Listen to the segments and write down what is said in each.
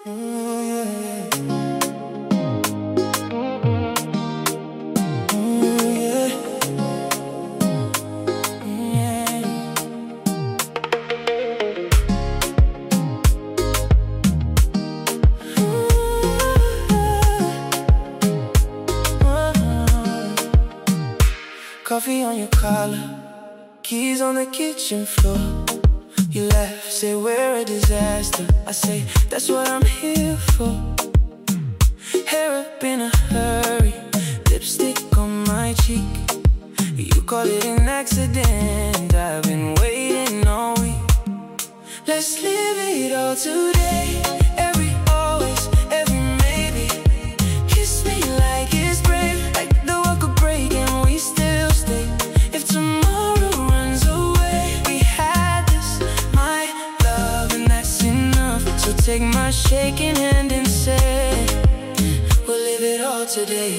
Coffee on your collar, keys on the kitchen floor. You laugh, say we're a disaster. I say that's what I'm here for. Hair up in a hurry, lipstick on my cheek. You call it an accident, I've been waiting all week. Let's live it all today. Every always, every maybe. Kiss me like it's brave, like the world could break and we still stay. If tomorrow runs away, we had this, my love, and that's enough. So take my shaking hand and say, we'll live it all today.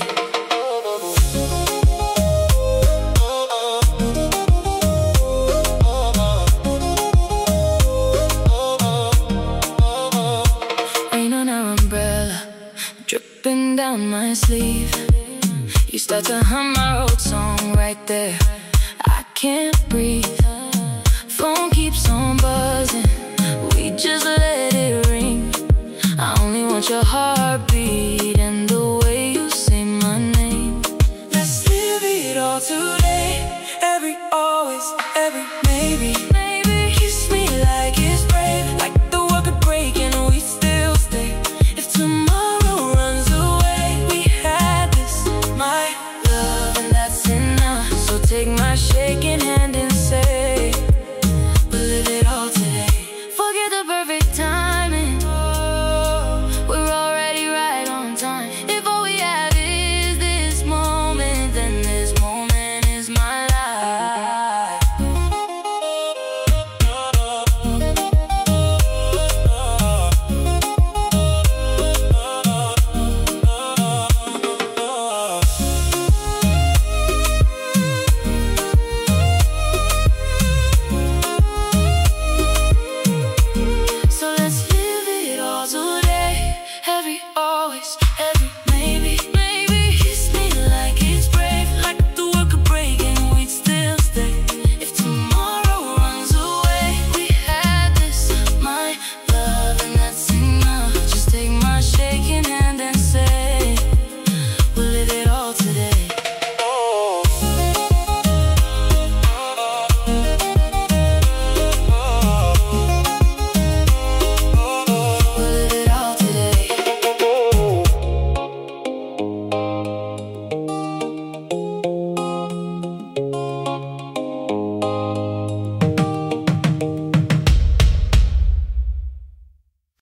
Dripping down my sleeve, you start to hum my old song right there. I can't breathe, phone keeps on buzzing, we just let it ring. I only want your heart